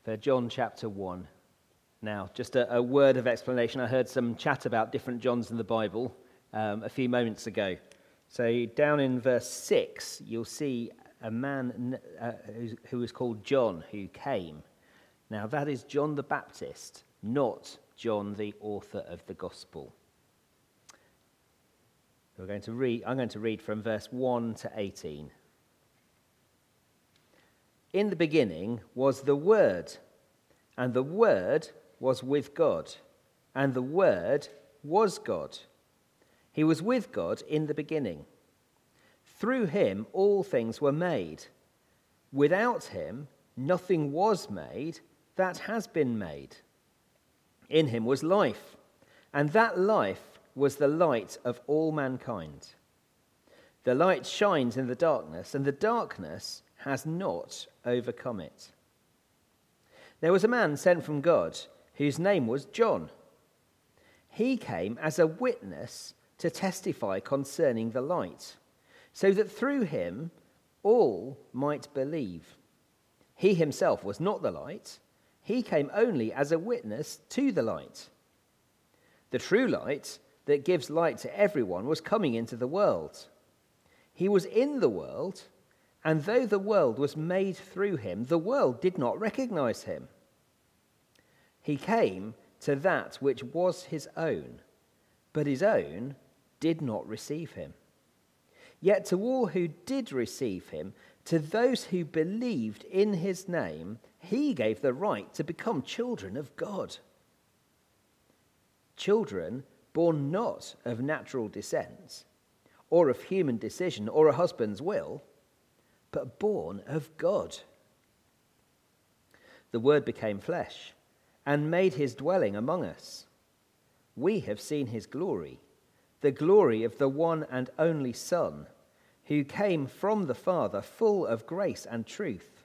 for John chapter 1. Now, just a word of explanation. I heard some chat about different Johns in the Bible a few moments ago. So down in verse 6, you'll see a man who was called John who came. Now, that is John the Baptist, not John the author of the Gospel. I'm going to read from verse 1 to 18. In the beginning was the Word, and the Word was with God, and the Word was God. He was with God in the beginning. Through him all things were made. Without him nothing was made that has been made. In him was life, and that life was the light of all mankind. The light shines in the darkness, and the darkness has not overcome it. There was a man sent from God whose name was John. He came as a witness to testify concerning the light, so that through him all might believe. He himself was not the light. He came only as a witness to the light. The true light that gives light to everyone was coming into the world. He was in the world, and though the world was made through him, the world did not recognize him. He came to that which was his own, but his own did not receive him. Yet to all who did receive him, to those who believed in his name, he gave the right to become children of God. Children born not of natural descent, or of human decision, or a husband's will, but born of God. The Word became flesh and made his dwelling among us. We have seen his glory, the glory of the one and only Son, who came from the Father, full of grace and truth.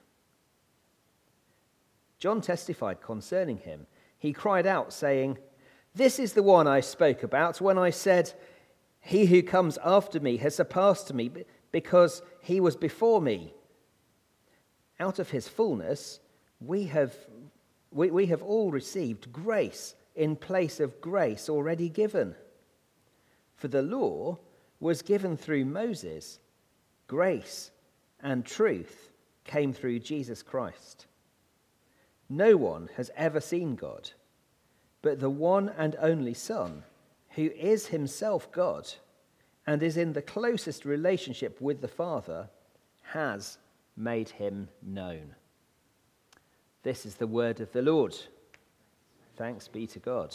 John testified concerning him. He cried out, saying, "This is the one I spoke about when I said, 'He who comes after me has surpassed me, because he was before me.' Out of his fullness we have all received grace in place of grace already given. For the law was given through Moses. Grace and truth came through Jesus Christ. No one has ever seen God, but the one and only Son, who is himself God and is in the closest relationship with the Father, has made him known." This is the word of the Lord. Thanks be to God.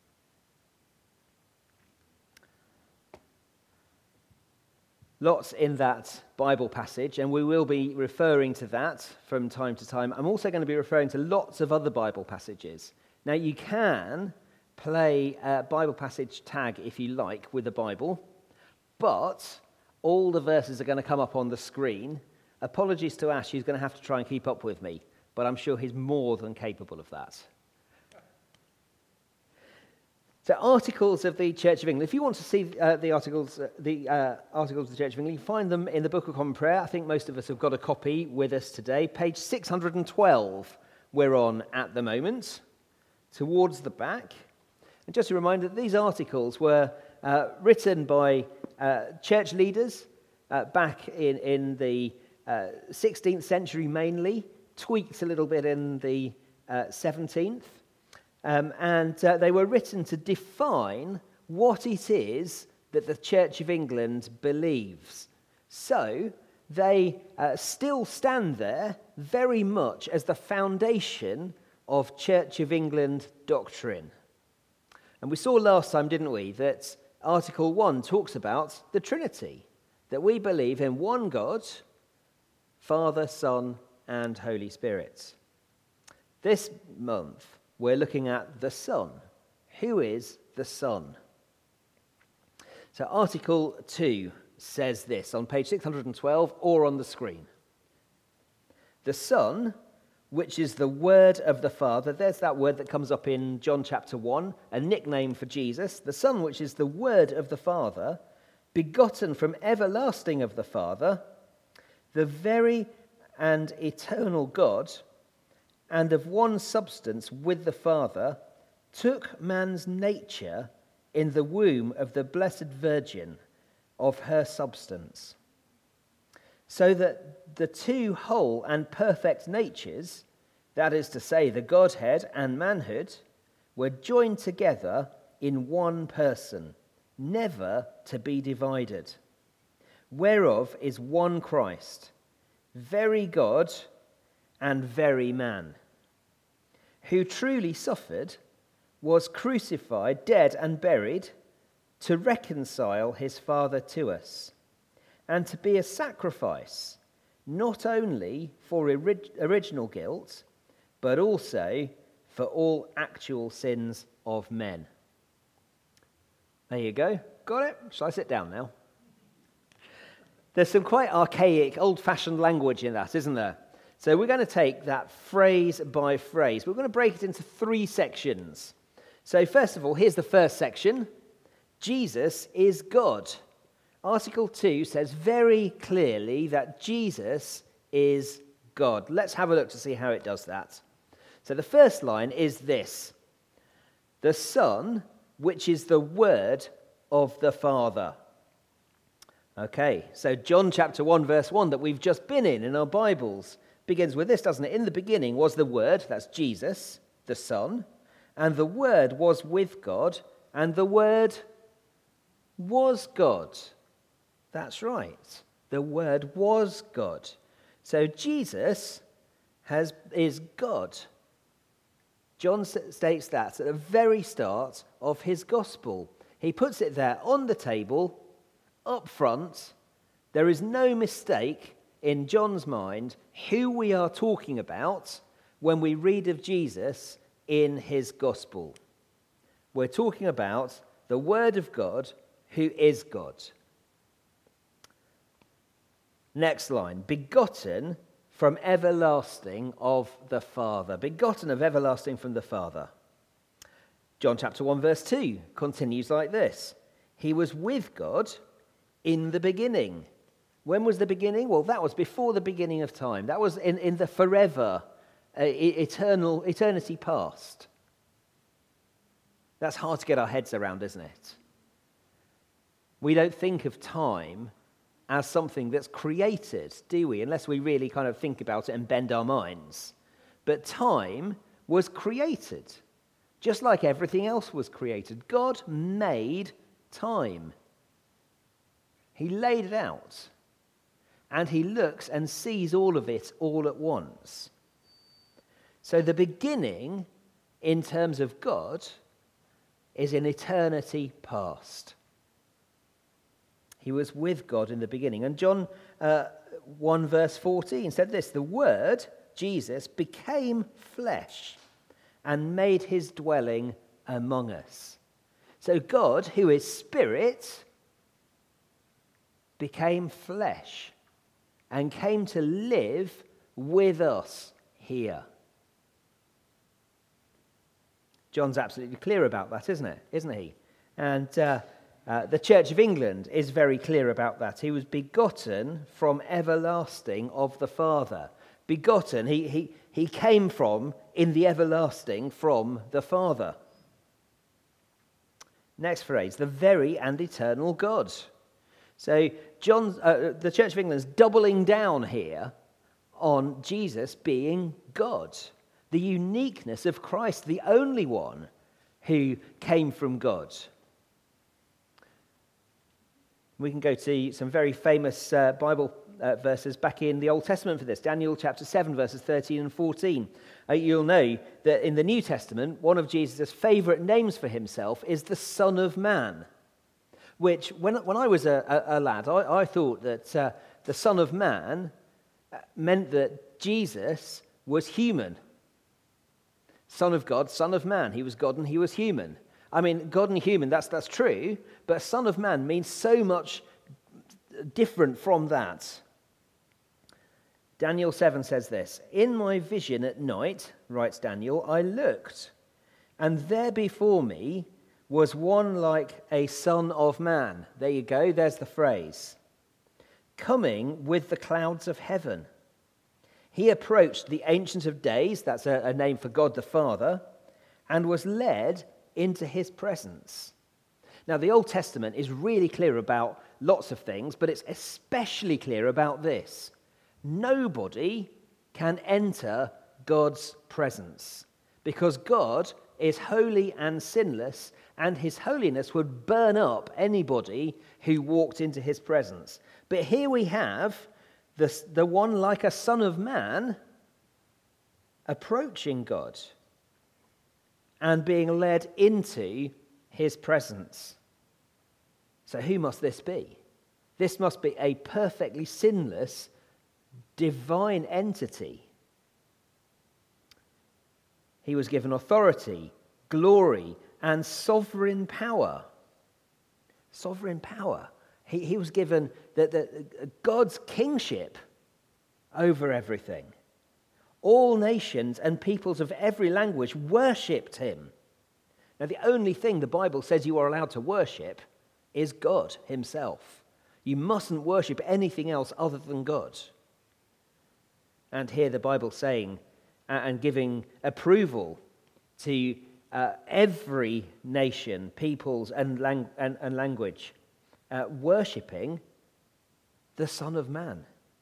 Lots in that Bible passage, and we will be referring to that from time to time. I'm also going to be referring to lots of other Bible passages. Now, you can play a Bible passage tag if you like with the Bible, but all the verses are going to come up on the screen. Apologies to Ash, he's going to have to try and keep up with me, but I'm sure he's more than capable of that. So, Articles of the Church of England. If you want to see the Articles of the Church of England, you find them in the Book of Common Prayer. I think most of us have got a copy with us today. Page 612 we're on at the moment, towards the back. And just a reminder that these articles were written by church leaders back in the 16th century mainly, tweaked a little bit in the 17th. And they were written to define what it is that the Church of England believes. So they still stand there very much as the foundation of Church of England doctrine. And we saw last time, didn't we, that Article 1 talks about the Trinity, that we believe in one God, Father, Son, and Holy Spirit. This month, we're looking at the Son. Who is the Son? So Article 2 says this on page 612 or on the screen. The Son, which is the Word of the Father. There's that word that comes up in John chapter 1, a nickname for Jesus. The Son, which is the Word of the Father, begotten from everlasting of the Father, the very and eternal God, and of one substance with the Father, took man's nature in the womb of the Blessed Virgin of her substance, so that the two whole and perfect natures, that is to say, the Godhead and manhood, were joined together in one person, never to be divided, whereof is one Christ, very God and very man, who truly suffered, was crucified, dead and buried, to reconcile his Father to us, and to be a sacrifice, not only for original guilt, but also for all actual sins of men. There you go. Got it? Shall I sit down now? There's some quite archaic, old-fashioned language in that, isn't there? So we're going to take that phrase by phrase. We're going to break it into 3 sections. So first of all, here's the first section. Jesus is God. Article 2 says very clearly that Jesus is God. Let's have a look to see how it does that. So the first line is this: the Son, which is the Word of the Father. Okay, so John chapter 1, verse 1 that we've just been in our Bibles begins with this, doesn't it? In the beginning was the Word, that's Jesus, the Son, and the Word was with God, and the Word was God. That's right. The Word was God. So Jesus is God. John states that at the very start of his gospel. He puts it there on the table, up front. There is no mistake in John's mind who we are talking about when we read of Jesus in his gospel. We're talking about the Word of God, who is God. Next line: begotten from everlasting of the Father. Begotten of everlasting from the Father. John chapter 1 verse 2 continues like this: he was with God in the beginning. When was the beginning? Well, that was before the beginning of time. That was in the forever, eternity past. That's hard to get our heads around, isn't it? We don't think of time as something that's created, do we? Unless we really kind of think about it and bend our minds. But time was created, just like everything else was created. God made time. He laid it out, and he looks and sees all of it all at once. So the beginning, in terms of God, is in eternity past. He was with God in the beginning. And John 1 verse 14 said this: the Word, Jesus, became flesh and made his dwelling among us. So God, who is spirit, became flesh and came to live with us here. John's absolutely clear about that, isn't he? And the Church of England is very clear about that. He was begotten from everlasting of the Father. Begotten, he came from, in the everlasting, from the Father. Next phrase: the very and eternal God. So the Church of England is doubling down here on Jesus being God. The uniqueness of Christ, the only one who came from God. We can go to some very famous Bible verses back in the Old Testament for this. Daniel chapter 7, verses 13 and 14. You'll know that in the New Testament, one of Jesus' favourite names for himself is the Son of Man, which, when I was a lad, I thought that the Son of Man meant that Jesus was human. Son of God, Son of Man. He was God and he was human. I mean, God and human, that's true, but Son of Man means so much different from that. Daniel 7 says this: in my vision at night, writes Daniel, I looked, and there before me was one like a son of man. There you go, there's the phrase. Coming with the clouds of heaven. He approached the Ancient of Days, that's a name for God the Father, and was led into his presence. Now, the Old Testament is really clear about lots of things, but it's especially clear about this. Nobody can enter God's presence because God is holy and sinless, and his holiness would burn up anybody who walked into his presence. But here we have the one like a son of man approaching God and being led into his presence. So who must this be? This must be a perfectly sinless divine entity. He was given authority, glory, and sovereign power. Sovereign power. He was given God's kingship over everything. All nations and peoples of every language worshipped him. Now, the only thing the Bible says you are allowed to worship is God himself. You mustn't worship anything else other than God. And here the Bible saying and giving approval to every nation, peoples, and language, worshipping the Son of Man.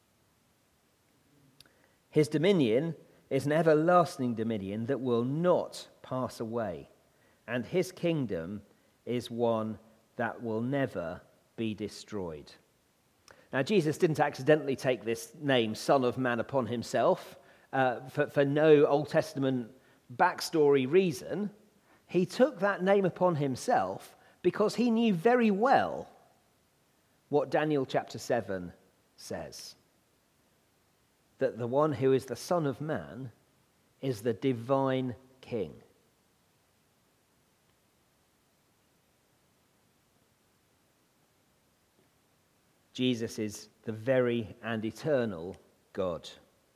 His dominion is an everlasting dominion that will not pass away, and his kingdom is one that will never be destroyed. Now, Jesus didn't accidentally take this name, Son of Man, upon himself for no Old Testament backstory reason. He took that name upon himself because he knew very well what Daniel chapter 7 says. That the one who is the Son of Man is the divine King. Jesus is the very and eternal God.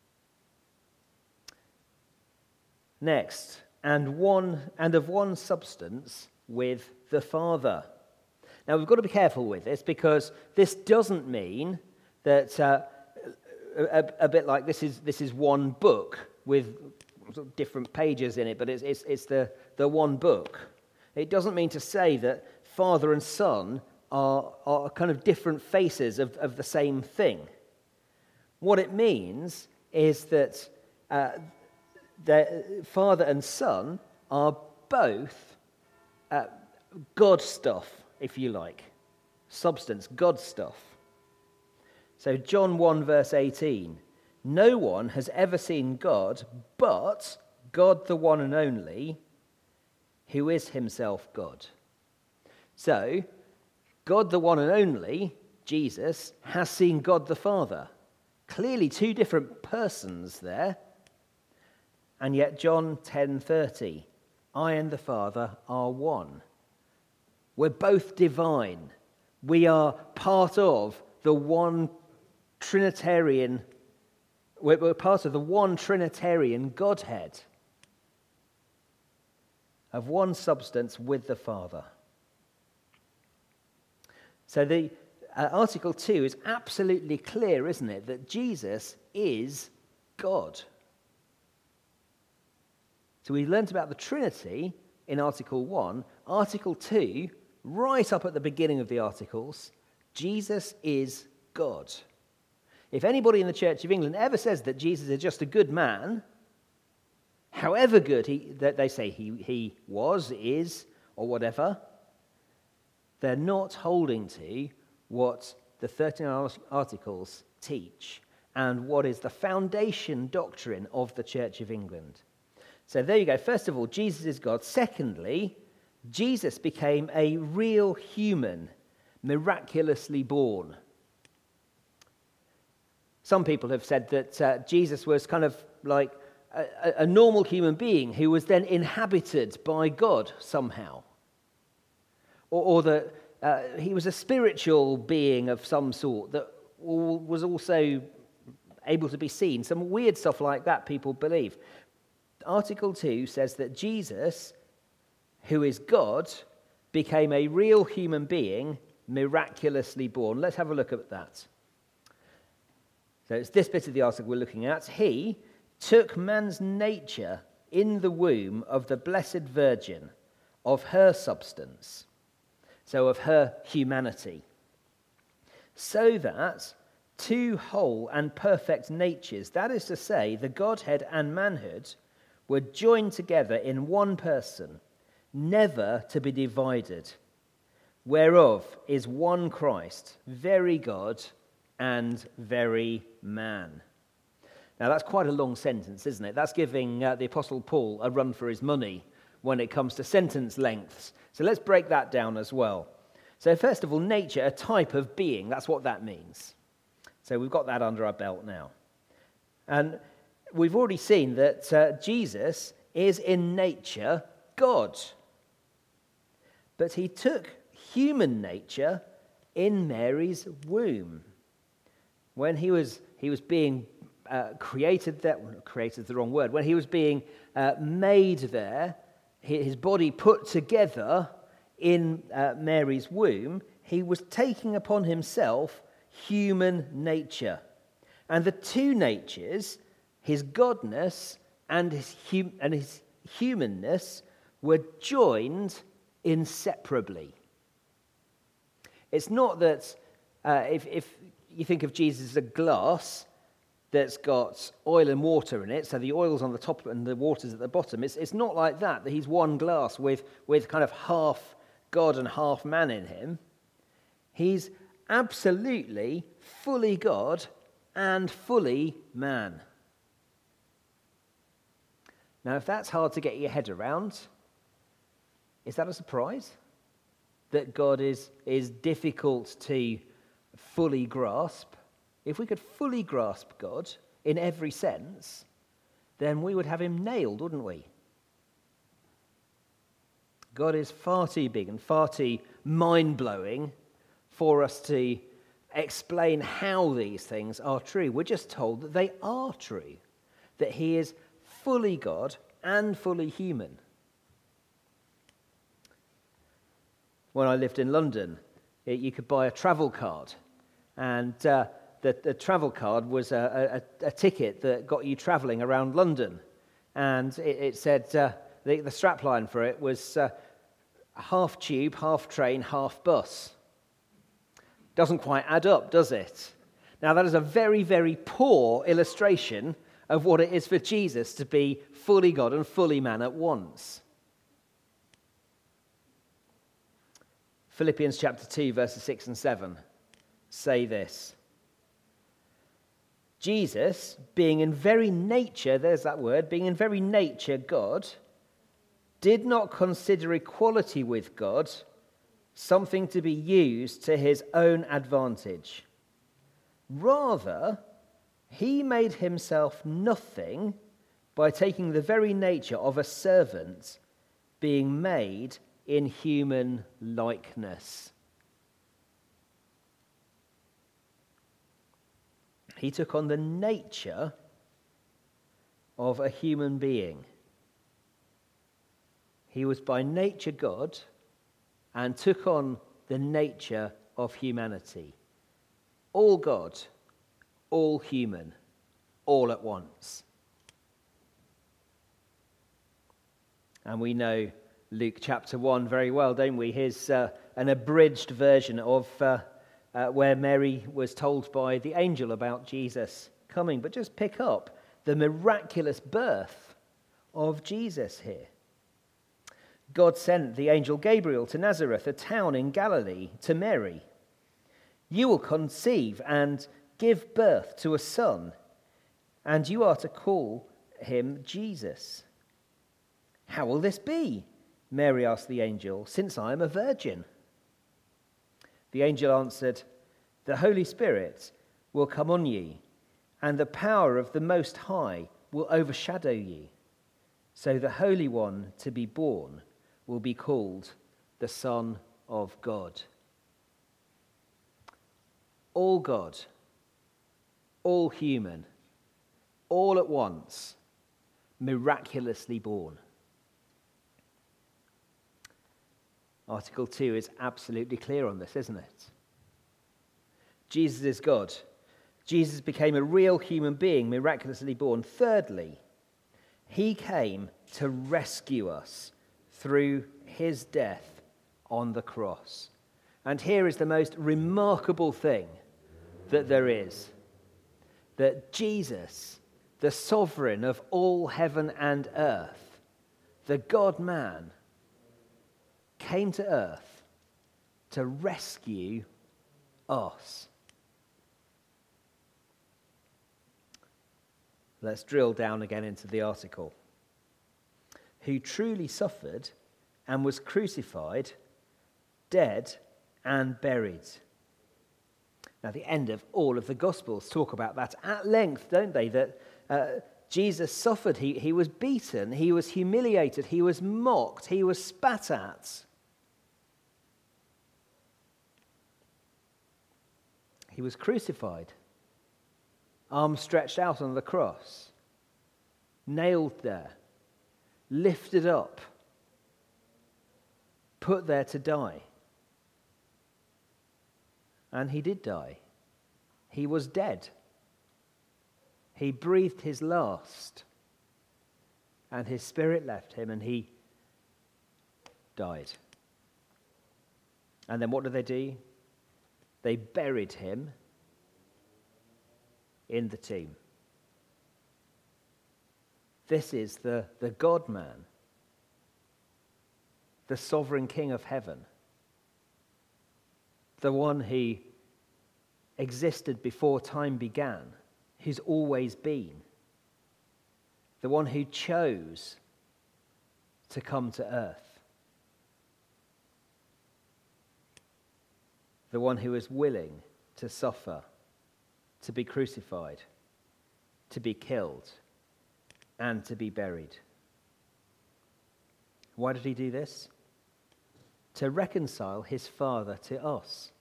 Next, and of one substance with the Father. Now, we've got to be careful with this because this doesn't mean that a bit like this is one book with sort of different pages in it, but it's the one book. It doesn't mean to say that Father and Son are kind of different faces of the same thing. What it means is that the Father and Son are both God stuff, if you like. Substance, God stuff. So John 1 verse 18, no one has ever seen God but God the one and only, who is himself God. So, God the one and only, Jesus, has seen God the Father. Clearly two different persons there. And yet John 10:30, I and the Father are one. We're both divine. We are part of the one Trinitarian, we're part of the one Trinitarian Godhead of one substance with the Father. So the Article 2 is absolutely clear, isn't it, that Jesus is God. So we learnt about the Trinity in Article 1. Article 2, right up at the beginning of the Articles, Jesus is God. If anybody in the Church of England ever says that Jesus is just a good man, however good that they say he was, is, or whatever, they're not holding to what the 13 Articles teach and what is the foundation doctrine of the Church of England. So there you go. First of all, Jesus is God. Secondly, Jesus became a real human, miraculously born. Some people have said that Jesus was kind of like a normal human being who was then inhabited by God somehow. Or that he was a spiritual being of some sort that was also able to be seen. Some weird stuff like that people believe. Article 2 says that Jesus, who is God, became a real human being, miraculously born. Let's have a look at that. So it's this bit of the article we're looking at. He took man's nature in the womb of the Blessed Virgin, of her substance, so of her humanity, so that two whole and perfect natures, that is to say, the Godhead and manhood, were joined together in one person, never to be divided, whereof is one Christ, very God and very man. Now that's quite a long sentence, isn't it? That's giving the Apostle Paul a run for his money when it comes to sentence lengths. So let's break that down as well. So first of all, nature, a type of being, that's what that means. So we've got that under our belt now. And we've already seen that Jesus is in nature God. But he took human nature in Mary's womb. When he was being created is the wrong word. When he was being made there, his body put together in Mary's womb, he was taking upon himself human nature. And the two natures, his godness and his humanness, were joined inseparably. It's not that if you think of Jesus as a glass that's got oil and water in it, so the oil's on the top and the water's at the bottom. It's not like that he's one glass with kind of half God and half man in him. He's absolutely fully God and fully man. Now, if that's hard to get your head around, is that a surprise? That God is difficult to fully grasp? If we could fully grasp God in every sense, then we would have him nailed, wouldn't we? God is far too big and far too mind-blowing for us to explain how these things are true. We're just told that they are true, that he is fully God and fully human. When I lived in London, you could buy a travel card, and the travel card was a ticket that got you travelling around London, and it said the strapline for it was half tube, half train, half bus. Doesn't quite add up, does it? Now that is a very, very poor illustration of what it is for Jesus to be fully God and fully man at once. Philippians chapter 2, verses 6 and 7 say this. Jesus, being in very nature, there's that word, being in very nature God, did not consider equality with God something to be used to his own advantage. Rather, he made himself nothing by taking the very nature of a servant, being made in human likeness. He took on the nature of a human being. He was by nature God and took on the nature of humanity. All God, all human, all at once. And we know Luke chapter 1 very well, don't we? Here's an abridged version of where Mary was told by the angel about Jesus coming. But just pick up the miraculous birth of Jesus here. God sent the angel Gabriel to Nazareth, a town in Galilee, to Mary. You will conceive and give birth to a son, and you are to call him Jesus. How will this be? Mary asked the angel, since I am a virgin. The angel answered, the Holy Spirit will come on you, and the power of the Most High will overshadow you. So the Holy One to be born will be called the Son of God. All God, all human, all at once, miraculously born. Article 2 is absolutely clear on this, isn't it? Jesus is God. Jesus became a real human being, miraculously born. Thirdly, he came to rescue us through his death on the cross. And here is the most remarkable thing that there is, that Jesus, the sovereign of all heaven and earth, the God-man, came to earth to rescue us. Let's drill down again into the article. Who truly suffered and was crucified, dead and buried. Now, the end of all of the Gospels talk about that at length, don't they? That Jesus suffered, he was beaten, he was humiliated, he was mocked, he was spat at. He was crucified, arms stretched out on the cross, nailed there, lifted up, put there to die. And he did die. He was dead. He breathed his last, and his spirit left him, and he died. And then what did they do? They buried him in the tomb. This is the God-man, the sovereign King of heaven, the one who existed before time began, who's always been, the one who chose to come to earth, the one who is willing to suffer, to be crucified, to be killed, and to be buried. Why did he do this? To reconcile his Father to us.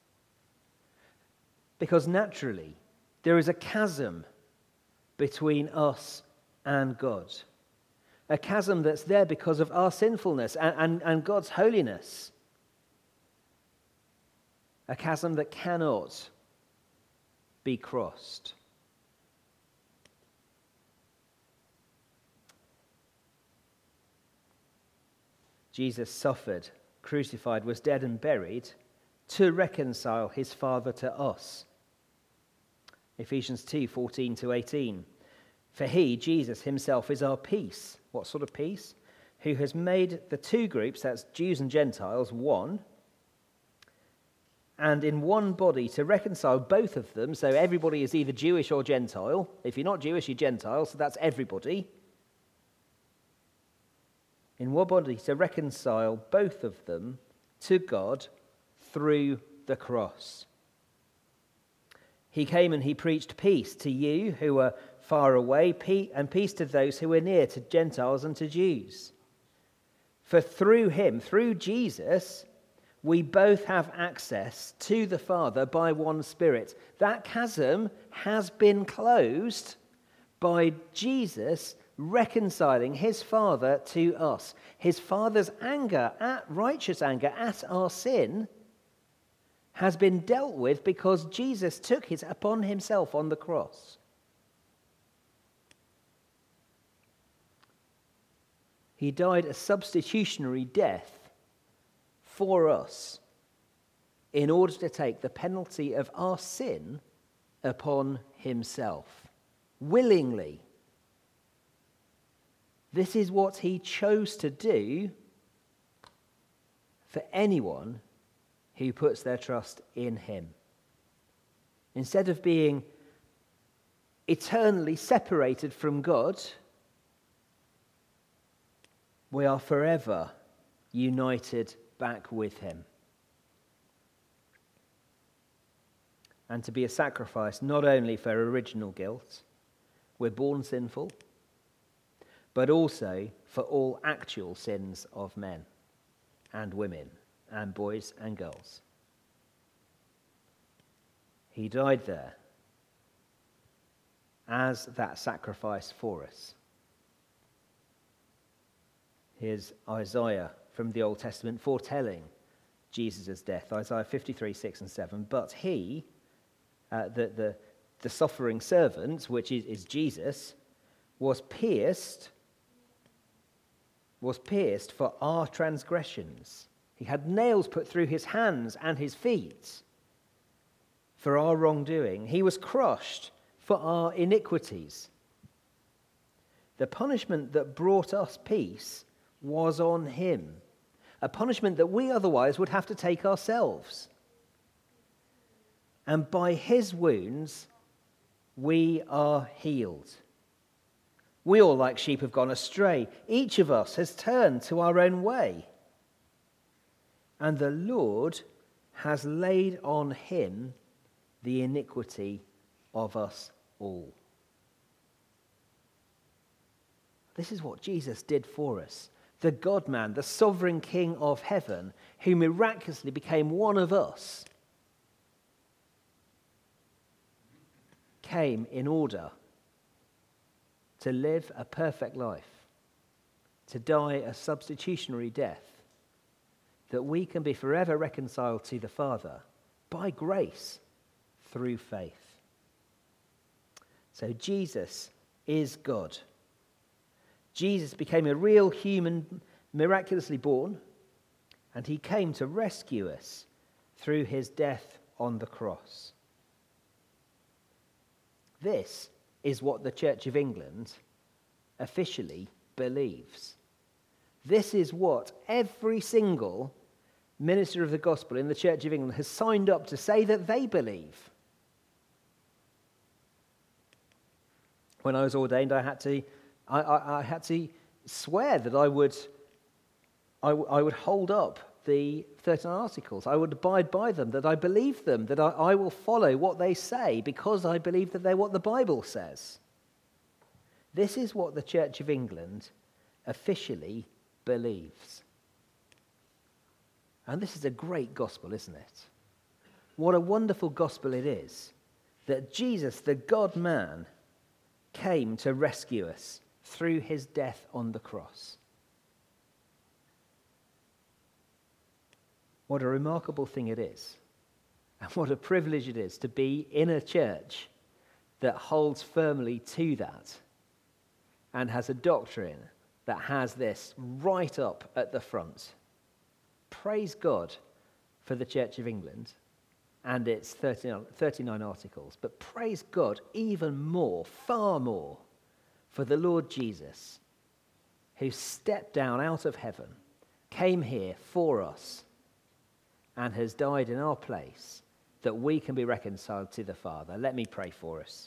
Because naturally, there is a chasm between us and God. A chasm that's there because of our sinfulness and God's holiness. A chasm that cannot be crossed. Jesus suffered, crucified, was dead and buried to reconcile his Father to us. Ephesians 2:14-18. For he, Jesus himself, is our peace. What sort of peace? Who has made the two groups, that's Jews and Gentiles, one, and in one body to reconcile both of them, so everybody is either Jewish or Gentile. If you're not Jewish, you're Gentile, so that's everybody. In one body to reconcile both of them to God through the cross. He came and he preached peace to you who were far away, and peace to those who were near, to Gentiles and to Jews. For through him, through Jesus, we both have access to the Father by one Spirit. That chasm has been closed by Jesus reconciling his Father to us. His Father's anger, righteous anger at our sin, has been dealt with because Jesus took it upon himself on the cross. He died a substitutionary death for us in order to take the penalty of our sin upon himself, willingly. This is what he chose to do for anyone who puts their trust in him. Instead of being eternally separated from God, we are forever united back with him. And to be a sacrifice not only for original guilt, we're born sinful, but also for all actual sins of men and women and boys and girls. He died there as that sacrifice for us. Here's Isaiah from the Old Testament foretelling Jesus' death. Isaiah 53:6-7. But he, the the suffering servant, which is Jesus, was pierced for our transgressions. He had nails put through his hands and his feet for our wrongdoing. He was crushed for our iniquities. The punishment that brought us peace was on him, a punishment that we otherwise would have to take ourselves. And by his wounds, we are healed. We all, like sheep, have gone astray. Each of us has turned to our own way. And the Lord has laid on him the iniquity of us all. This is what Jesus did for us. The God-man, the sovereign King of heaven, who miraculously became one of us, came in order to live a perfect life, to die a substitutionary death, that we can be forever reconciled to the Father by grace through faith. So Jesus is God. Jesus became a real human, miraculously born, and he came to rescue us through his death on the cross. This is what the Church of England officially believes. This is what every single minister of the gospel in the Church of England has signed up to say that they believe. When I was ordained, I had to swear that I would hold up the 39 Articles. I would abide by them, that I believe them, that I will follow what they say because I believe that they're what the Bible says. This is what the Church of England officially believes. And this is a great gospel, isn't it? What a wonderful gospel it is that Jesus, the God-man, came to rescue us through his death on the cross. What a remarkable thing it is, and what a privilege it is to be in a church that holds firmly to that and has a doctrine that has this right up at the front. Praise God for the Church of England and its 39 Articles, but praise God even more, far more, for the Lord Jesus, who stepped down out of heaven, came here for us, and has died in our place, that we can be reconciled to the Father. Let me pray for us.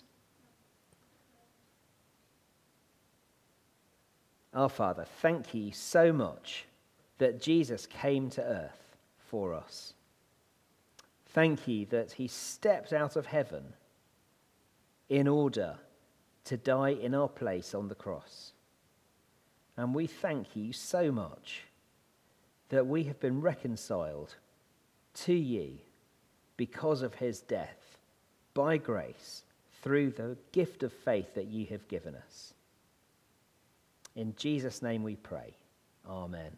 Our Father, thank you so much that Jesus came to earth for us. Thank you that he stepped out of heaven in order to die in our place on the cross. And we thank you so much that we have been reconciled to you because of his death, by grace, through the gift of faith that you have given us. In Jesus' name we pray. Amen.